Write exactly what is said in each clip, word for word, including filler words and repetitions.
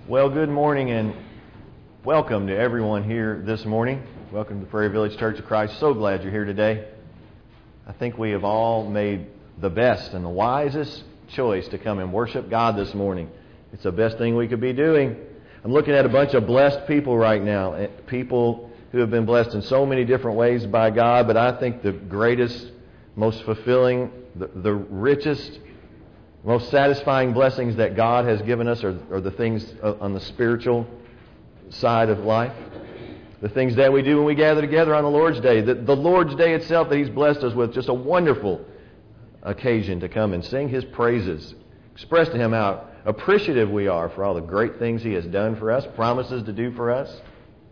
Well, good morning and welcome to everyone here this morning. Welcome to Prairie Village Church of Christ. So glad you're here today. I think we have all made the best and the wisest choice to come and worship God this morning. It's the best thing we could be doing. I'm looking at a bunch of blessed people right now, people who have been blessed in so many different ways by God, but I think the greatest, most fulfilling, the, the richest, most satisfying blessings that God has given us are, are the things on the spiritual side of life. The things that we do when we gather together on the Lord's Day. The, the Lord's Day itself that He's blessed us with, just a wonderful occasion to come and sing His praises. Express to Him how appreciative we are for all the great things He has done for us, promises to do for us.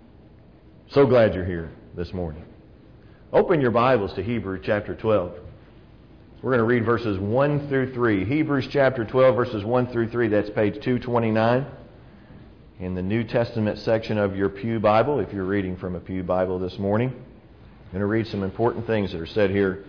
So glad you're here this morning. Open your Bibles to Hebrews chapter twelve. We're going to read verses one through three. Hebrews chapter twelve, verses one through three. That's page two twenty-nine in the New Testament section of your Pew Bible, if you're reading from a Pew Bible this morning. I'm going to read some important things that are said here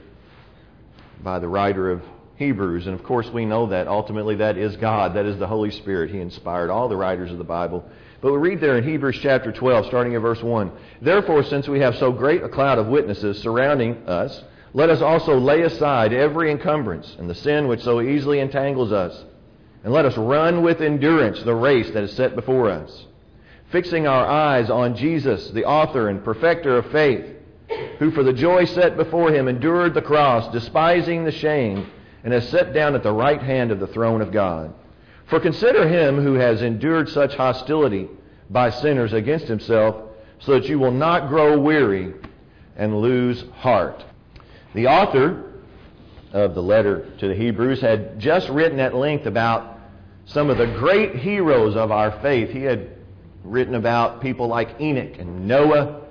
by the writer of Hebrews. And of course we know that ultimately that is God. That is the Holy Spirit. He inspired all the writers of the Bible. But we read there in Hebrews chapter twelve, starting at verse one. Therefore, since we have so great a cloud of witnesses surrounding us, let us also lay aside every encumbrance and the sin which so easily entangles us. And let us run with endurance the race that is set before us, fixing our eyes on Jesus, the author and perfecter of faith, who for the joy set before Him endured the cross, despising the shame, and has sat down at the right hand of the throne of God. For consider Him who has endured such hostility by sinners against Himself, so that you will not grow weary and lose heart. The author of the letter to the Hebrews had just written at length about some of the great heroes of our faith. He had written about people like Enoch and Noah,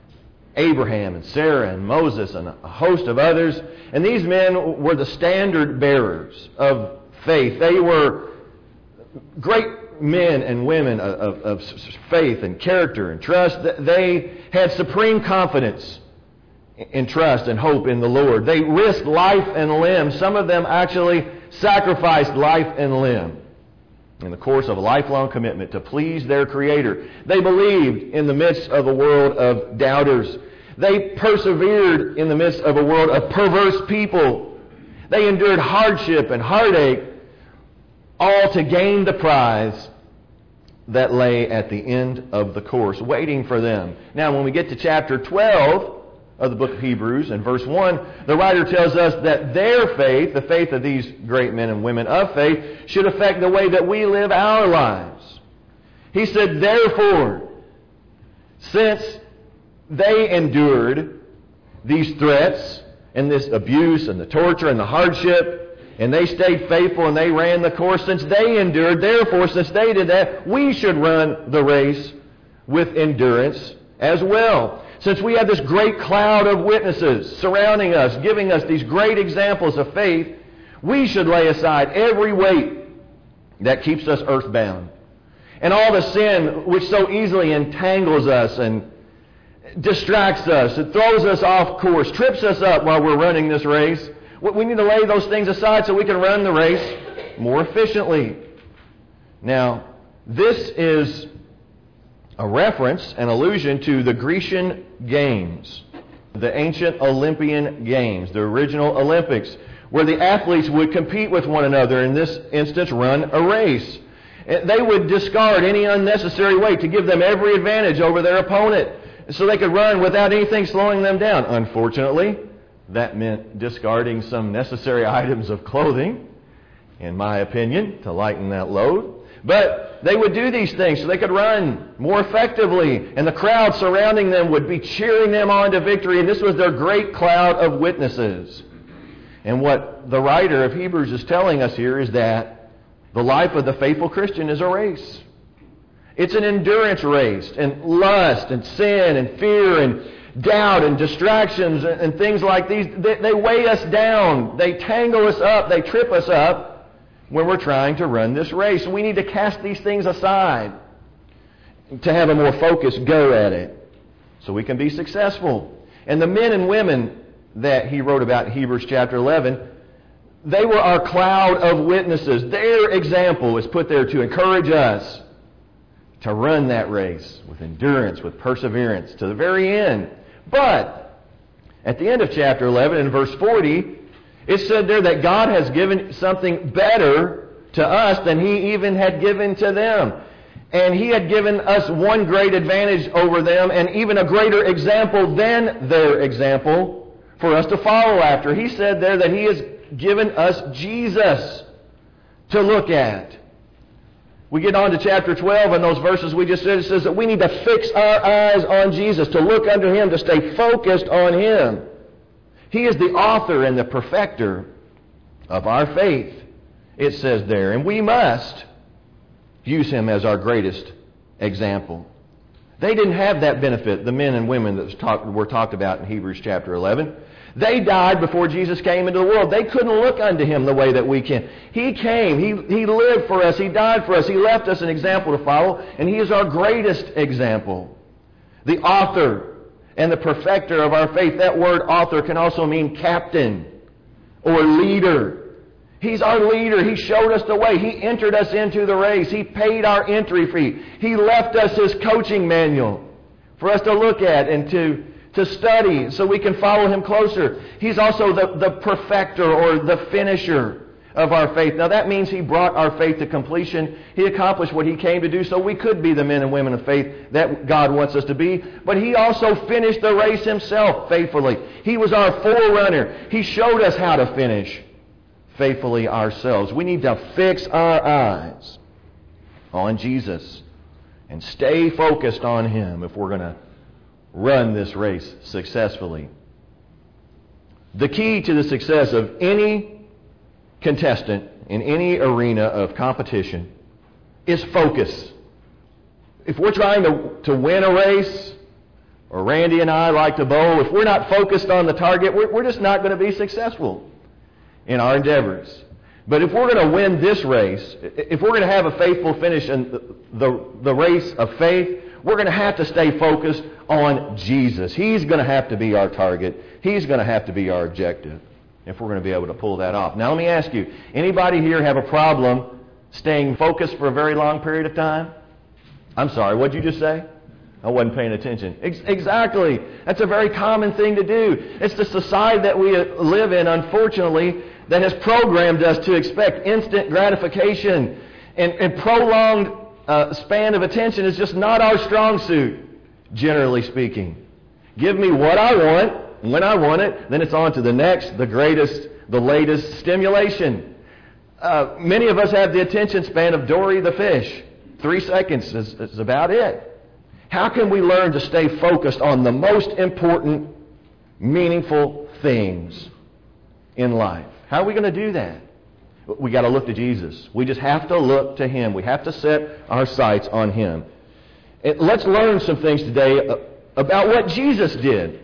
Abraham and Sarah and Moses and a host of others. And these men were the standard bearers of faith. They were great men and women of, of, of faith and character and trust. They had supreme confidence in trust and hope in the Lord. They risked life and limb. Some of them actually sacrificed life and limb in the course of a lifelong commitment to please their Creator. They believed in the midst of a world of doubters. They persevered in the midst of a world of perverse people. They endured hardship and heartache, all to gain the prize that lay at the end of the course, waiting for them. Now, when we get to chapter twelve of the book of Hebrews, in verse one, the writer tells us that their faith, the faith of these great men and women of faith, should affect the way that we live our lives. He said, therefore, since they endured these threats and this abuse and the torture and the hardship, and they stayed faithful and they ran the course, since they endured, therefore, since they did that, we should run the race with endurance as well. Since we have this great cloud of witnesses surrounding us, giving us these great examples of faith, we should lay aside every weight that keeps us earthbound, and all the sin which so easily entangles us and distracts us, it throws us off course, trips us up while we're running this race. We need to lay those things aside so we can run the race more efficiently. Now, this is a reference, an allusion to the Grecian Games, the ancient Olympian Games, the original Olympics, where the athletes would compete with one another, in this instance run a race. They would discard any unnecessary weight to give them every advantage over their opponent, so they could run without anything slowing them down. Unfortunately, that meant discarding some necessary items of clothing, in my opinion, to lighten that load. But they would do these things so they could run more effectively, and the crowd surrounding them would be cheering them on to victory, and this was their great cloud of witnesses. And what the writer of Hebrews is telling us here is that the life of the faithful Christian is a race. It's an endurance race, and lust and sin and fear and doubt and distractions and, and things like these, they, they weigh us down, they tangle us up, they trip us up when we're trying to run this race. We need to cast these things aside to have a more focused go at it so we can be successful. And the men and women that he wrote about in Hebrews chapter eleven, they were our cloud of witnesses. Their example is put there to encourage us to run that race with endurance, with perseverance to the very end. But at the end of chapter eleven, in verse forty, it said there that God has given something better to us than He even had given to them. And He had given us one great advantage over them, and even a greater example than their example for us to follow after. He said there that He has given us Jesus to look at. We get on to chapter twelve, and those verses we just said, it says that we need to fix our eyes on Jesus, to look unto Him, to stay focused on Him. He is the author and the perfecter of our faith, it says there. And we must use Him as our greatest example. They didn't have that benefit, the men and women that was talk, were talked about in Hebrews chapter eleven. They died before Jesus came into the world. They couldn't look unto Him the way that we can. He came. He, he lived for us. He died for us. He left us an example to follow, and He is our greatest example. The author and the perfecter of our faith. That word author can also mean captain or leader. He's our leader. He showed us the way. He entered us into the race. He paid our entry fee. He left us His coaching manual for us to look at and to, to study so we can follow Him closer. He's also the, the perfecter or the finisher of our faith. Now that means He brought our faith to completion. He accomplished what He came to do so we could be the men and women of faith that God wants us to be. But He also finished the race Himself faithfully. He was our forerunner. He showed us how to finish faithfully ourselves. We need to fix our eyes on Jesus and stay focused on Him if we're going to run this race successfully. The key to the success of any contestant in any arena of competition is focus. If we're trying to, to win a race, or Randy and I like to bowl, if we're not focused on the target, we're, we're just not going to be successful in our endeavors. But if we're going to win this race, if we're going to have a faithful finish in the, the, the race of faith, we're going to have to stay focused on Jesus. He's going to have to be our target. He's going to have to be our objective if we're going to be able to pull that off. Now let me ask you, anybody here have a problem staying focused for a very long period of time? I'm sorry, what'd you just say? I wasn't paying attention. Ex- exactly. That's a very common thing to do. It's the society that we live in, unfortunately, that has programmed us to expect instant gratification. And, and prolonged uh, span of attention is just not our strong suit, generally speaking. Give me what I want, when I want it, then it's on to the next, the greatest, the latest stimulation. Uh, many of us have the attention span of Dory the fish. Three seconds is, is about it. How can we learn to stay focused on the most important, meaningful things in life? How are we going to do that? We got to look to Jesus. We just have to look to Him. We have to set our sights on Him. And let's learn some things today about what Jesus did.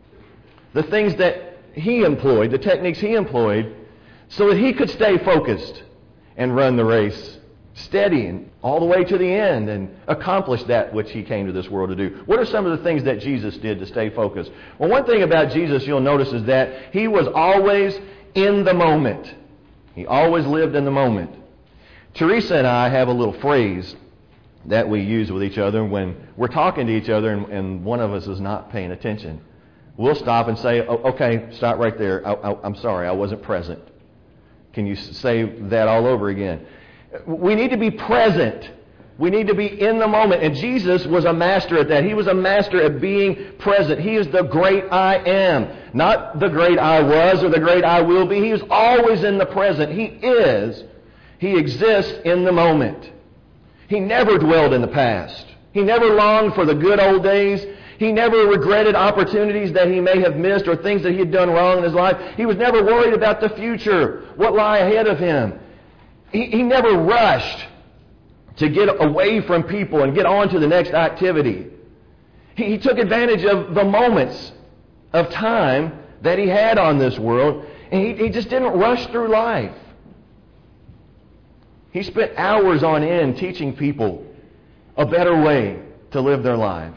The things that He employed, the techniques He employed, so that He could stay focused and run the race steady and all the way to the end and accomplish that which He came to this world to do. What are some of the things that Jesus did to stay focused? Well, one thing about Jesus you'll notice is that He was always in the moment. He always lived in the moment. Teresa and I have a little phrase that we use with each other when we're talking to each other and, and one of us is not paying attention. We'll stop and say, oh, okay, stop right there. I, I, I'm sorry, I wasn't present. Can you say that all over again? We need to be present. We need to be in the moment. And Jesus was a master at that. He was a master at being present. He is the great I am. Not the great I was or the great I will be. He is always in the present. He is. He exists in the moment. He never dwelled in the past. He never longed for the good old days. He never regretted opportunities that he may have missed or things that he had done wrong in his life. He was never worried about the future, what lie ahead of him. He, he never rushed to get away from people and get on to the next activity. He, he took advantage of the moments of time that he had on this world, and he, he just didn't rush through life. He spent hours on end teaching people a better way to live their life.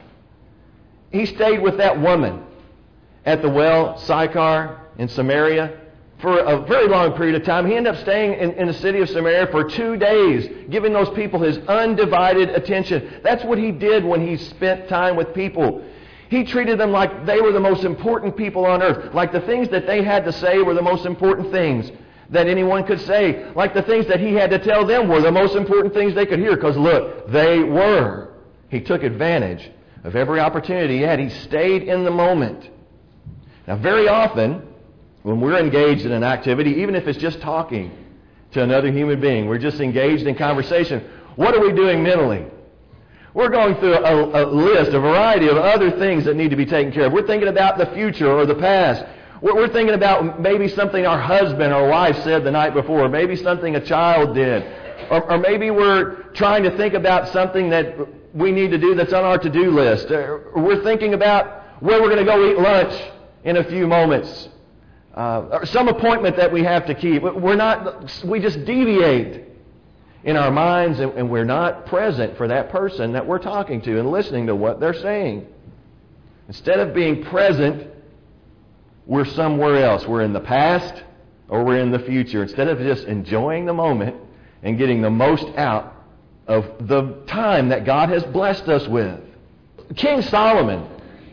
He stayed with that woman at the well, Sychar, in Samaria, for a very long period of time. He ended up staying in, in the city of Samaria for two days, giving those people his undivided attention. That's what he did when he spent time with people. He treated them like they were the most important people on earth, like the things that they had to say were the most important things that anyone could say, like the things that he had to tell them were the most important things they could hear, because look, they were. He took advantage of every opportunity he had. He stayed in the moment. Now, very often, when we're engaged in an activity, even if it's just talking to another human being, we're just engaged in conversation, what are we doing mentally? We're going through a, a list, a variety of other things that need to be taken care of. We're thinking about the future or the past. We're, we're thinking about maybe something our husband or wife said the night before, maybe something a child did, or, or maybe we're trying to think about something that we need to do that's on our to-do list. Or we're thinking about where we're going to go eat lunch in a few moments. Uh, or some appointment that we have to keep. We're not, we just deviate in our minds, and, and we're not present for that person that we're talking to and listening to what they're saying. Instead of being present, we're somewhere else. We're in the past or we're in the future. Instead of just enjoying the moment and getting the most out of the time that God has blessed us with. King Solomon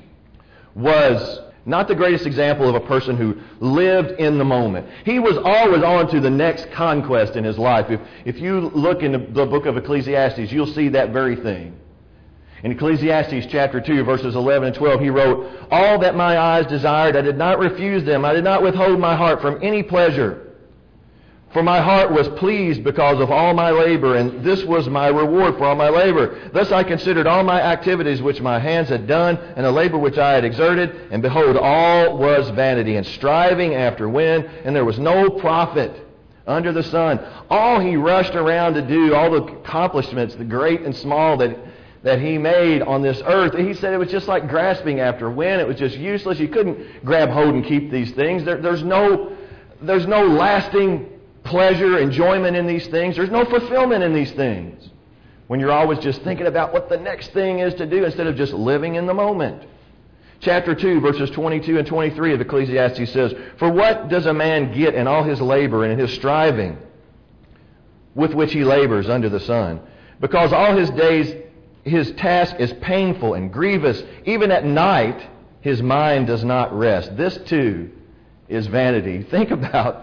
was not the greatest example of a person who lived in the moment. He was always on to the next conquest in his life. If, if you look in the, the book of Ecclesiastes, you'll see that very thing. In Ecclesiastes chapter two, verses eleven and twelve, he wrote, "All that my eyes desired, I did not refuse them. I did not withhold my heart from any pleasure. For my heart was pleased because of all my labor, and this was my reward for all my labor. Thus I considered all my activities which my hands had done, and the labor which I had exerted, and behold, all was vanity, and striving after wind, and there was no profit under the sun." All he rushed around to do, all the accomplishments, the great and small that, that he made on this earth, he said it was just like grasping after wind. It was just useless. You couldn't grab hold and keep these things. There, there's no, there's no lasting pleasure, enjoyment in these things. There's no fulfillment in these things when you're always just thinking about what the next thing is to do instead of just living in the moment. Chapter two, verses twenty-two and twenty-three of Ecclesiastes says, "For what does a man get in all his labor and in his striving with which he labors under the sun? Because all his days his task is painful and grievous. Even at night his mind does not rest. This too is vanity." Think about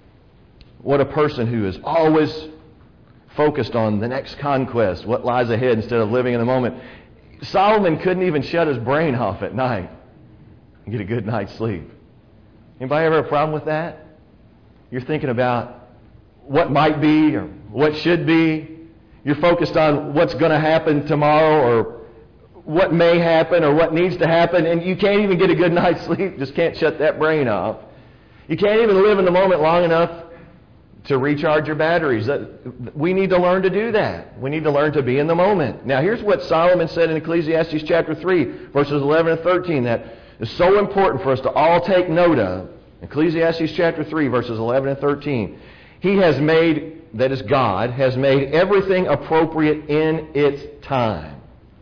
what a person who is always focused on the next conquest, what lies ahead, instead of living in the moment. Solomon couldn't even shut his brain off at night and get a good night's sleep. Anybody ever have a problem with that? You're thinking about what might be or what should be. You're focused on what's going to happen tomorrow or what may happen or what needs to happen, and you can't even get a good night's sleep. Just can't shut that brain off. You can't even live in the moment long enough to recharge your batteries. We need to learn to do that. We need to learn to be in the moment. Now, here's what Solomon said in Ecclesiastes chapter three, verses eleven and thirteen, that is so important for us to all take note of. Ecclesiastes chapter three, verses eleven and thirteen. "He has made," that is God, "has made everything appropriate in its time.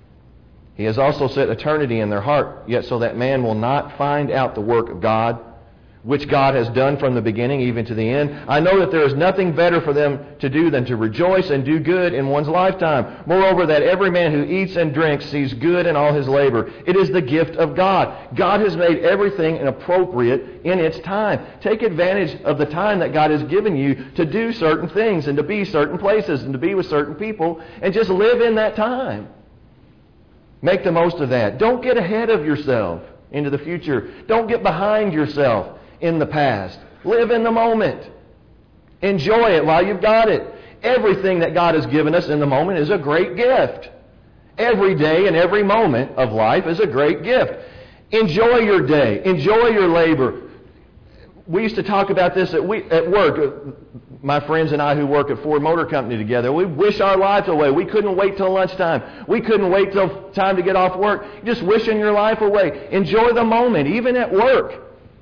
He has also set eternity in their heart, yet so that man will not find out the work of God, which God has done from the beginning even to the end. I know that there is nothing better for them to do than to rejoice and do good in one's lifetime. Moreover, that every man who eats and drinks sees good in all his labor. It is the gift of God." God has made everything appropriate in its time. Take advantage of the time that God has given you to do certain things and to be certain places and to be with certain people, and just live in that time. Make the most of that. Don't get ahead of yourself into the future. Don't get behind yourself in the past. Live in the moment. Enjoy it while you've got it. Everything that God has given us in the moment is a great gift. Every day and every moment of life is a great gift. Enjoy your day. Enjoy your labor. We used to talk about this at, we, at work. My friends and I who work at Ford Motor Company together, we wish our lives away. We couldn't wait till lunchtime. We couldn't wait till time to get off work. Just wishing your life away. Enjoy the moment, even at work,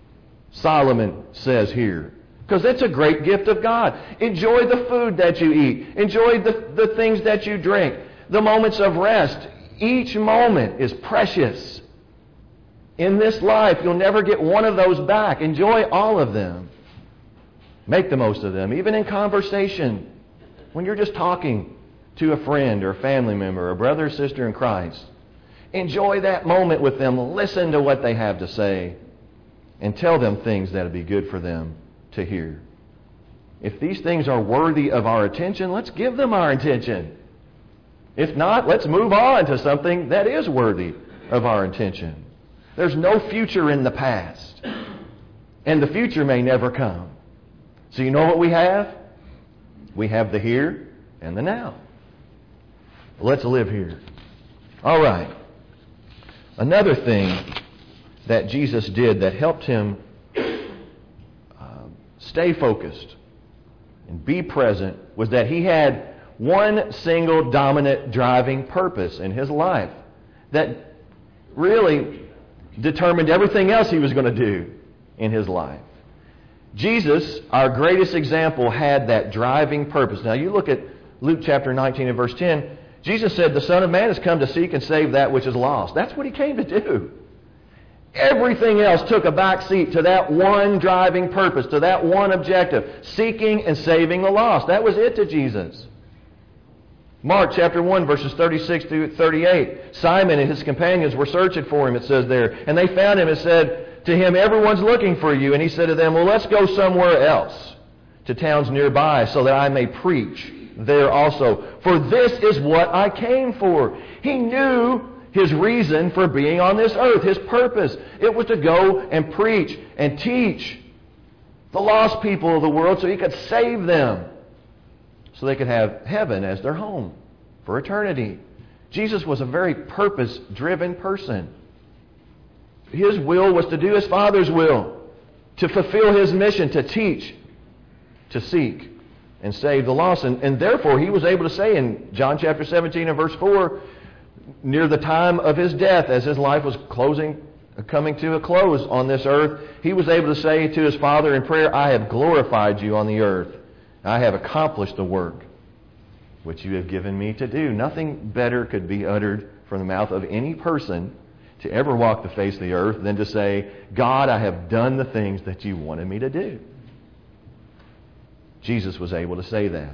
Solomon says here, because it's a great gift of God. Enjoy the food that you eat. Enjoy the, the things that you drink. The moments of rest. Each moment is precious. In this life, you'll never get one of those back. Enjoy all of them. Make the most of them, even in conversation. When you're just talking to a friend or a family member, or a brother or sister in Christ, enjoy that moment with them. Listen to what they have to say and tell them things that will be good for them to hear. If these things are worthy of our attention, let's give them our attention. If not, let's move on to something that is worthy of our attention. There's no future in the past, and the future may never come. So you know what we have? We have the here and the now. Let's live here. All right. Another thing that Jesus did that helped him uh, stay focused and be present was that he had one single dominant driving purpose in his life that really determined everything else he was going to do in his life. Jesus, our greatest example, had that driving purpose. Now you look at Luke chapter nineteen and verse ten. Jesus said, the Son of Man has come to seek and save that which is lost. That's what he came to do. Everything else took a back seat to that one driving purpose, to that one objective, seeking and saving the lost. That was it to Jesus. Mark chapter one, verses thirty-six through thirty-eight. Simon and his companions were searching for him, it says there. And they found him and said to him, everyone's looking for you. And he said to them, well, let's go somewhere else, to towns nearby, so that I may preach there also. For this is what I came for. He knew his reason for being on this earth, his purpose. It was to go and preach and teach the lost people of the world so he could save them, so they could have heaven as their home for eternity. Jesus was a very purpose-driven person. His will was to do his Father's will, to fulfill his mission, to teach, to seek, and save the lost. And, and therefore, he was able to say in John chapter seventeen and verse four, near the time of his death, as his life was closing, coming to a close on this earth, he was able to say to his Father in prayer, I have glorified you on the earth. I have accomplished the work which you have given me to do. Nothing better could be uttered from the mouth of any person to ever walk the face of the earth than to say, God, I have done the things that you wanted me to do. Jesus was able to say that.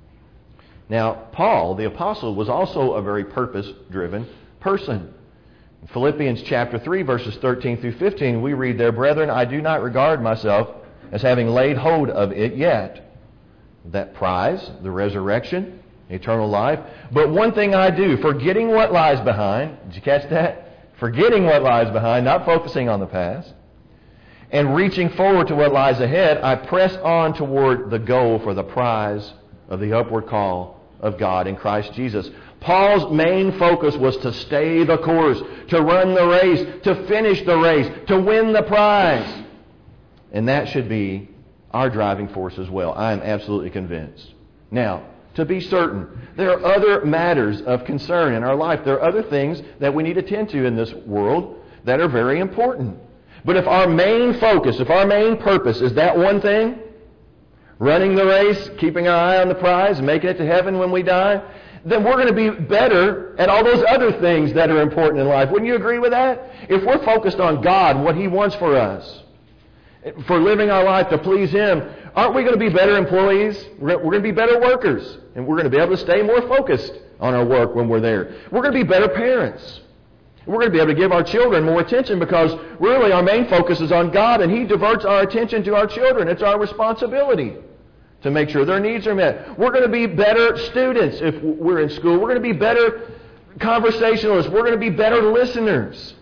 Now, Paul, the apostle, was also a very purpose-driven person. In Philippians chapter three, verses thirteen through fifteen, we read there, Brethren, I do not regard myself as having laid hold of it yet. That prize, the resurrection, eternal life. But one thing I do, forgetting what lies behind. Did you catch that? Forgetting what lies behind, not focusing on the past. And reaching forward to what lies ahead, I press on toward the goal for the prize of the upward call of God in Christ Jesus. Paul's main focus was to stay the course, to run the race, to finish the race, to win the prize. And that should be our driving force as well. I am absolutely convinced. Now, to be certain, there are other matters of concern in our life. There are other things that we need to tend to in this world that are very important. But if our main focus, if our main purpose is that one thing, running the race, keeping our eye on the prize, making it to heaven when we die, then we're going to be better at all those other things that are important in life. Wouldn't you agree with that? If we're focused on God, what He wants for us, for living our life to please Him, aren't we going to be better employees? We're going to be better workers. And we're going to be able to stay more focused on our work when we're there. We're going to be better parents. We're going to be able to give our children more attention because really our main focus is on God and He diverts our attention to our children. It's our responsibility to make sure their needs are met. We're going to be better students if we're in school. We're going to be better conversationalists. We're going to be better listeners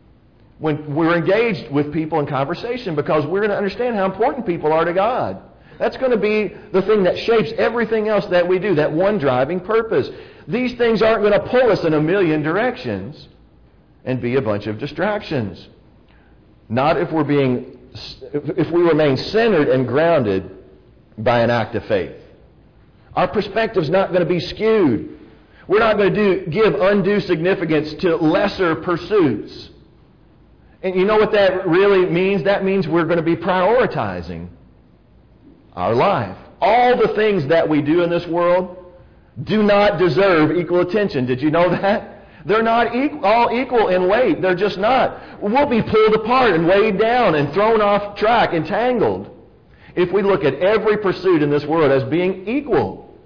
when we're engaged with people in conversation because we're going to understand how important people are to God. That's going to be the thing that shapes everything else that we do, that one driving purpose. These things aren't going to pull us in a million directions and be a bunch of distractions. Not if we're being, if we remain centered and grounded by an act of faith. Our perspective's not going to be skewed. We're not going to do, give undue significance to lesser pursuits. And you know what that really means? That means we're going to be prioritizing our life. All the things that we do in this world do not deserve equal attention. Did you know that? They're not equal, all equal in weight. They're just not. We'll be pulled apart and weighed down and thrown off track, entangled. if we look at every pursuit in this world as being equal.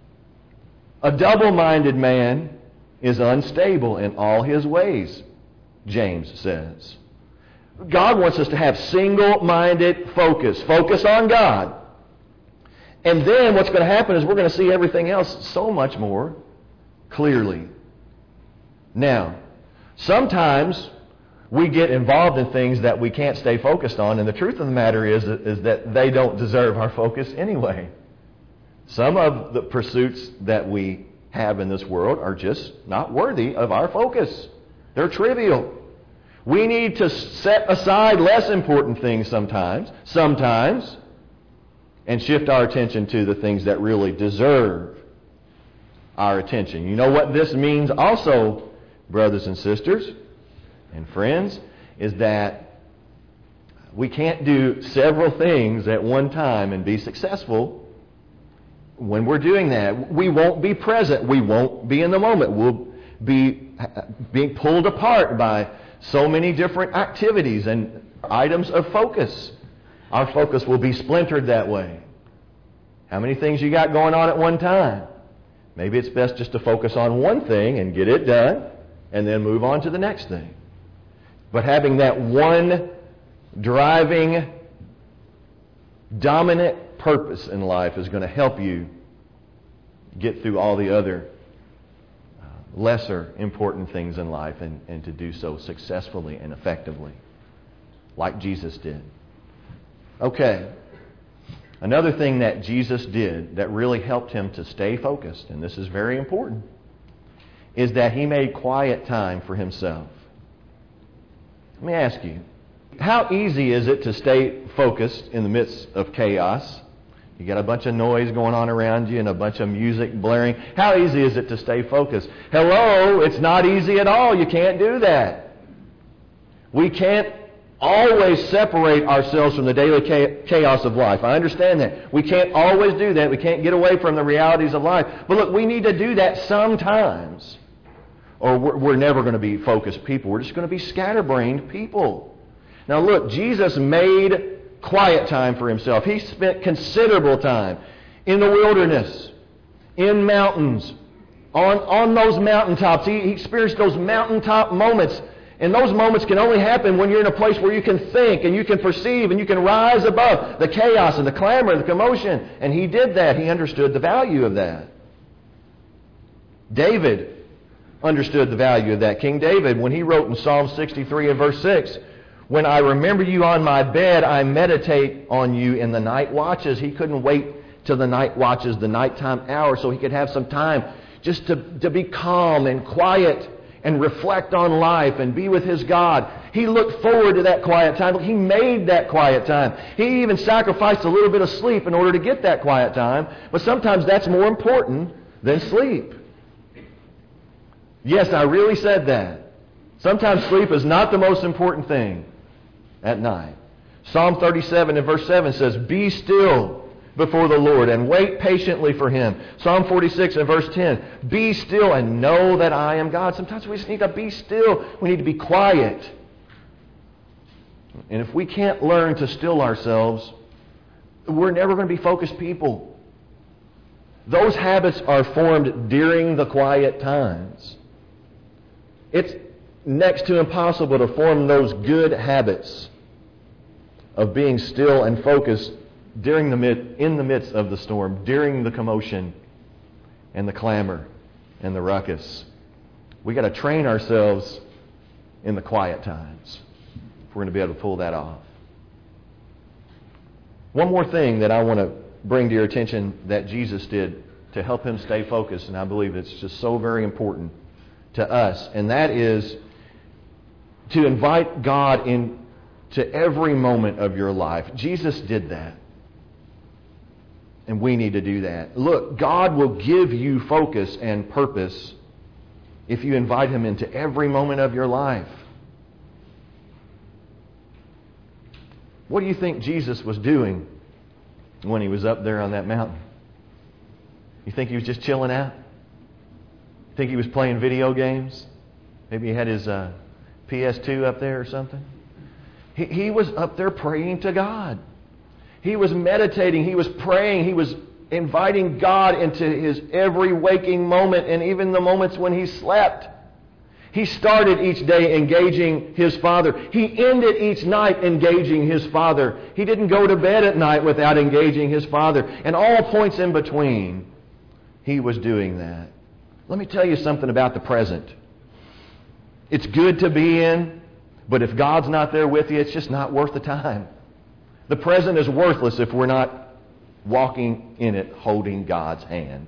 A double-minded man is unstable in all his ways, James says. God wants us to have single-minded focus. Focus on God. And then what's going to happen is we're going to see everything else so much more clearly. Now, sometimes we get involved in things that we can't stay focused on, and the truth of the matter is, is that they don't deserve our focus anyway. Some of the pursuits that we have in this world are just not worthy of our focus. They're trivial. We need to set aside less important things sometimes, sometimes, and shift our attention to the things that really deserve our attention. You know what this means also, brothers and sisters and friends, is that we can't do several things at one time and be successful. When we're doing that, we won't be present. We won't be in the moment. We'll be being pulled apart by so many different activities and items of focus. Our focus will be splintered that way. How many things you got going on at one time? Maybe it's best just to focus on one thing and get it done and then move on to the next thing. But having that one driving, dominant purpose in life is going to help you get through all the other uh, lesser important things in life and, and to do so successfully and effectively, like Jesus did. Okay. Another thing that Jesus did that really helped him to stay focused, and this is very important, is that he made quiet time for himself. Let me ask you, how easy is it to stay focused in the midst of chaos? You got a bunch of noise going on around you and a bunch of music blaring. How easy is it to stay focused? Hello, it's not easy at all. You can't do that. We can't always separate ourselves from the daily chaos of life. I understand that. We can't always do that. We can't get away from the realities of life. But look, we need to do that sometimes, or we're, we're never going to be focused people. We're just going to be scatterbrained people. Now look, Jesus made quiet time for himself. He spent considerable time in the wilderness, in mountains, on, on those mountaintops. He, he experienced those mountaintop moments. And those moments can only happen when you're in a place where you can think and you can perceive and you can rise above the chaos and the clamor and the commotion. And he did that. He understood the value of that. David understood the value of that. King David, when he wrote in Psalm sixty-three and verse six, "When I remember you on my bed, I meditate on you in the night watches." He couldn't wait till the night watches, the nighttime hour, so he could have some time just to, to be calm and quiet and reflect on life and be with his God. He looked forward to that quiet time. He made that quiet time. He even sacrificed a little bit of sleep in order to get that quiet time. But sometimes that's more important than sleep. Yes, I really said that. Sometimes sleep is not the most important thing at night. Psalm thirty-seven and verse seven says, "Be still before the Lord and wait patiently for him." Psalm forty-six and verse ten, "Be still and know that I am God." Sometimes we just need to be still. We need to be quiet. And if we can't learn to still ourselves, we're never going to be focused people. Those habits are formed during the quiet times. It's next to impossible to form those good habits of being still and focused during the mid, in the midst of the storm, during the commotion and the clamor and the ruckus. We got to train ourselves in the quiet times if we're going to be able to pull that off. One more thing that I want to bring to your attention that Jesus did to help him stay focused, and I believe it's just so very important to us, and that is to invite God into every moment of your life. Jesus did that. And we need to do that. Look, God will give you focus and purpose if you invite him into every moment of your life. What do you think Jesus was doing when he was up there on that mountain? You think he was just chilling out? You think he was playing video games? Maybe he had his uh, P S two up there or something? He, he was up there praying to God. He was meditating. He was praying. He was inviting God into his every waking moment and even the moments when he slept. He started each day engaging his Father. He ended each night engaging his Father. He didn't go to bed at night without engaging his Father. And all points in between, he was doing that. Let me tell you something about the present. It's good to be in, but if God's not there with you, it's just not worth the time. The present is worthless if we're not walking in it, holding God's hand.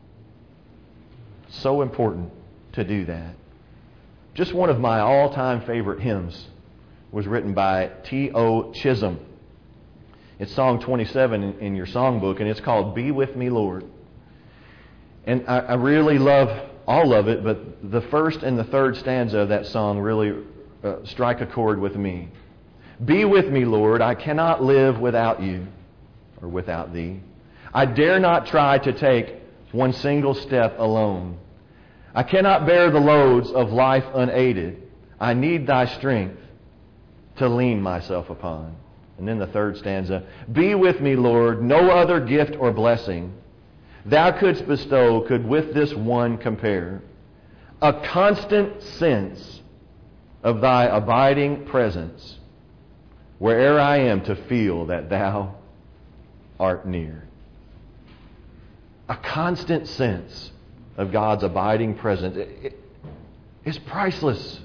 So important to do that. Just one of my all-time favorite hymns was written by T O Chisholm. It's Song twenty-seven in, in your songbook, and it's called Be With Me, Lord. And I, I really love all of it, but the first and the third stanza of that song really uh, strike a chord with me. Be with me, Lord. I cannot live without you or without thee. I dare not try to take one single step alone. I cannot bear the loads of life unaided. I need thy strength to lean myself upon. And then the third stanza. Be with me, Lord. No other gift or blessing thou couldst bestow could with this one compare. A constant sense of thy abiding presence, where'er I am to feel that thou art near. A constant sense of God's abiding presence. It, it, it's priceless.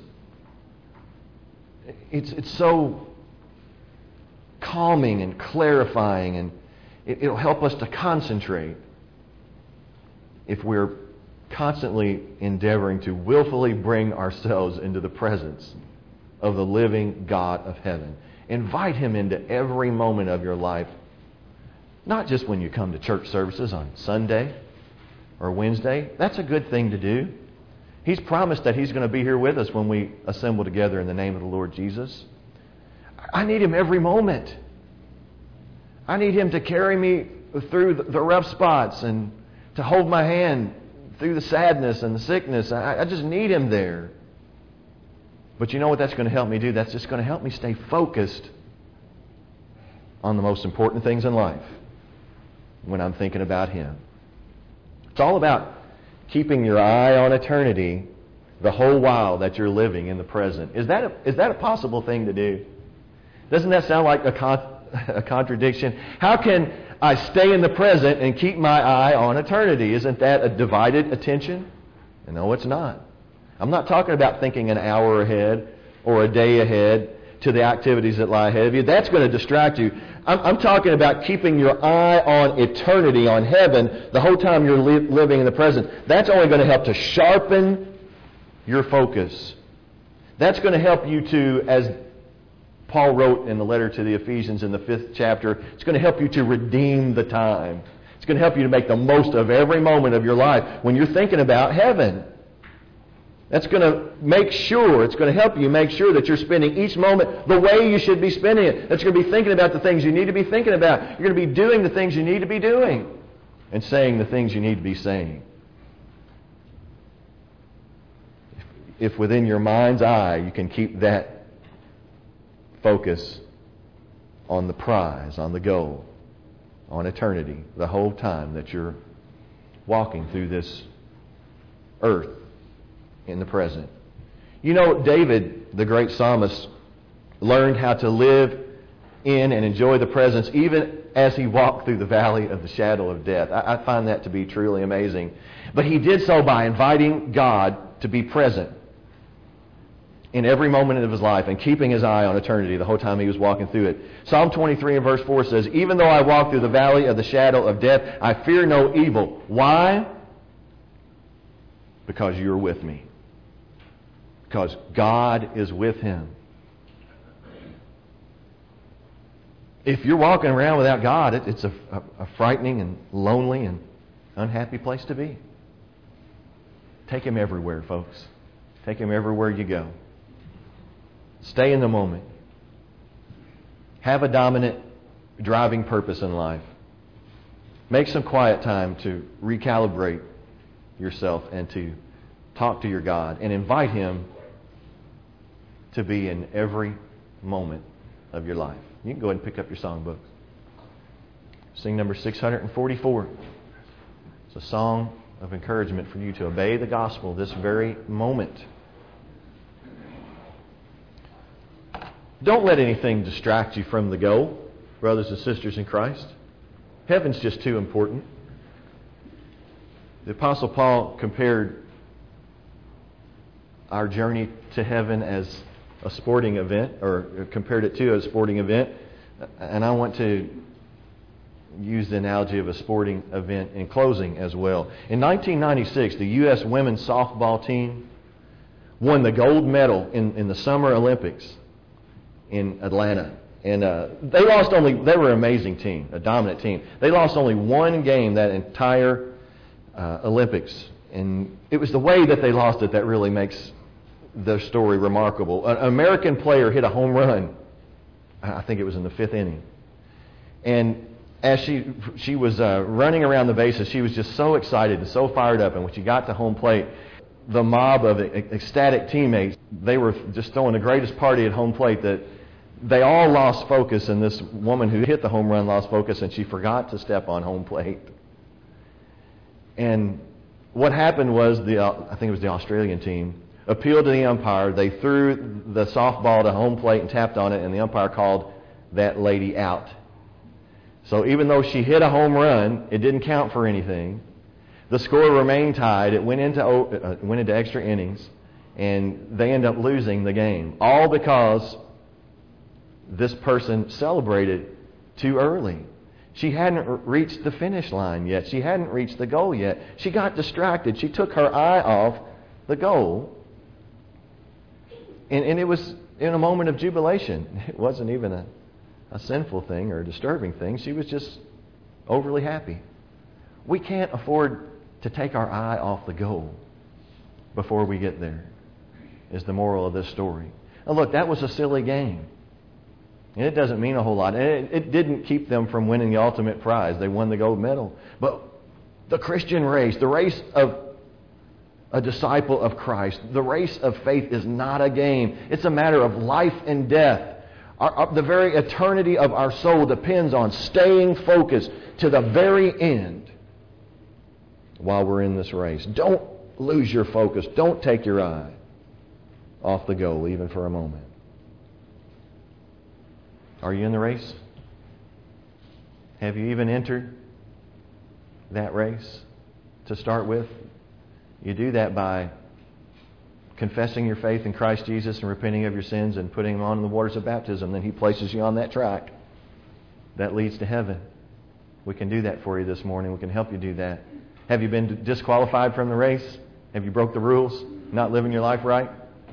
It's, it's so calming and clarifying, and it, it'll help us to concentrate if we're constantly endeavoring to willfully bring ourselves into the presence of the living God of heaven. Invite Him into every moment of your life, not just when you come to church services on Sunday or Wednesday. That's a good thing to do. He's promised that He's going to be here with us when we assemble together in the name of the Lord Jesus. I need Him every moment. I need Him to carry me through the rough spots and to hold my hand through the sadness and the sickness. I, I just need Him there. But you know what that's going to help me do? That's just going to help me stay focused on the most important things in life when I'm thinking about Him. It's all about keeping your eye on eternity the whole while that you're living in the present. Is that a, is that a possible thing to do? Doesn't that sound like a, con- a contradiction? How can I stay in the present and keep my eye on eternity? Isn't that a divided attention? No, it's not. I'm not talking about thinking an hour ahead or a day ahead to the activities that lie ahead of you. That's going to distract you. I'm, I'm talking about keeping your eye on eternity, on heaven, the whole time you're li- living in the present. That's only going to help to sharpen your focus. That's going to help you to, as Paul wrote in the letter to the Ephesians in the fifth chapter, it's going to help you to redeem the time. It's going to help you to make the most of every moment of your life when you're thinking about heaven. That's going to make sure, it's going to help you make sure that you're spending each moment the way you should be spending it. That you're going to be thinking about the things you need to be thinking about. You're going to be doing the things you need to be doing. And saying the things you need to be saying. If, if within your mind's eye you can keep that focus on the prize, on the goal, on eternity, the whole time that you're walking through this earth in the present. You know, David, the great psalmist, learned how to live in and enjoy the presence even as he walked through the valley of the shadow of death. I, I find that to be truly amazing. But he did so by inviting God to be present in every moment of his life and keeping his eye on eternity the whole time he was walking through it. Psalm twenty-three and verse four says, even though I walk through the valley of the shadow of death, I fear no evil. Why? Because you're with me. Because God is with him. If you're walking around without God, it, it's a, a, a frightening and lonely and unhappy place to be. Take Him everywhere, folks. Take Him everywhere you go. Stay in the moment. Have a dominant driving purpose in life. Make some quiet time to recalibrate yourself and to talk to your God and invite Him to be in every moment of your life. You can go ahead and pick up your songbooks. Sing number six hundred forty-four. It's a song of encouragement for you to obey the gospel this very moment. Don't let anything distract you from the goal, brothers and sisters in Christ. Heaven's just too important. The Apostle Paul compared our journey to heaven as a sporting event, or compared it to a sporting event. And I want to use the analogy of a sporting event in closing as well. In nineteen ninety-six, the U S women's softball team won the gold medal in, in the Summer Olympics in Atlanta. And uh, they lost only, they were an amazing team, a dominant team. They lost only one game that entire uh, Olympics. And it was the way that they lost it that really makes the story remarkable. An American player hit a home run. I think it was in the fifth inning. And as she she was uh, running around the bases, she was just so excited and so fired up. And when she got to home plate, the mob of ecstatic teammates, they were just throwing the greatest party at home plate that they all lost focus. And this woman who hit the home run lost focus, and she forgot to step on home plate. And what happened was, the uh, I think it was the Australian team, appealed to the umpire. They threw the softball to home plate and tapped on it, and the umpire called that lady out. So even though she hit a home run, it didn't count for anything. The score remained tied. It went into uh, went into extra innings, and they ended up losing the game. All because this person celebrated too early. She hadn't reached the finish line yet. She hadn't reached the goal yet. She got distracted. She took her eye off the goal. And, and it was in a moment of jubilation. It wasn't even a, a sinful thing or a disturbing thing. She was just overly happy. We can't afford to take our eye off the goal before we get there, is the moral of this story. Now look, that was a silly game. And it doesn't mean a whole lot. It, it didn't keep them from winning the ultimate prize. They won the gold medal. But the Christian race, the race of a disciple of Christ, the race of faith is not a game. It's a matter of life and death. Our, our, the very eternity of our soul depends on staying focused to the very end while we're in this race. Don't lose your focus. Don't take your eye off the goal even for a moment. Are you in the race? Have you even entered that race to start with? You do that by confessing your faith in Christ Jesus and repenting of your sins and putting Him on in the waters of baptism. Then He places you on that track that leads to heaven. We can do that for you this morning. We can help you do that. Have you been disqualified from the race? Have you broke the rules? Not living your life right?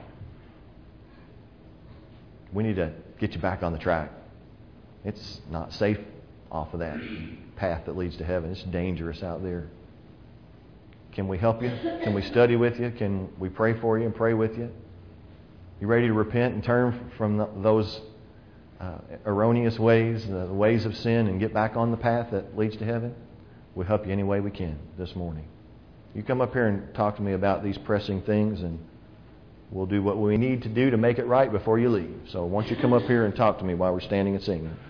We need to get you back on the track. It's not safe off of that path that leads to heaven. It's dangerous out there. Can we help you? Can we study with you? Can we pray for you and pray with you? You ready to repent and turn from the, those uh, erroneous ways, the ways of sin, and get back on the path that leads to heaven? We'll help you any way we can this morning. You come up here and talk to me about these pressing things, and we'll do what we need to do to make it right before you leave. So why don't you come up here and talk to me while we're standing and singing.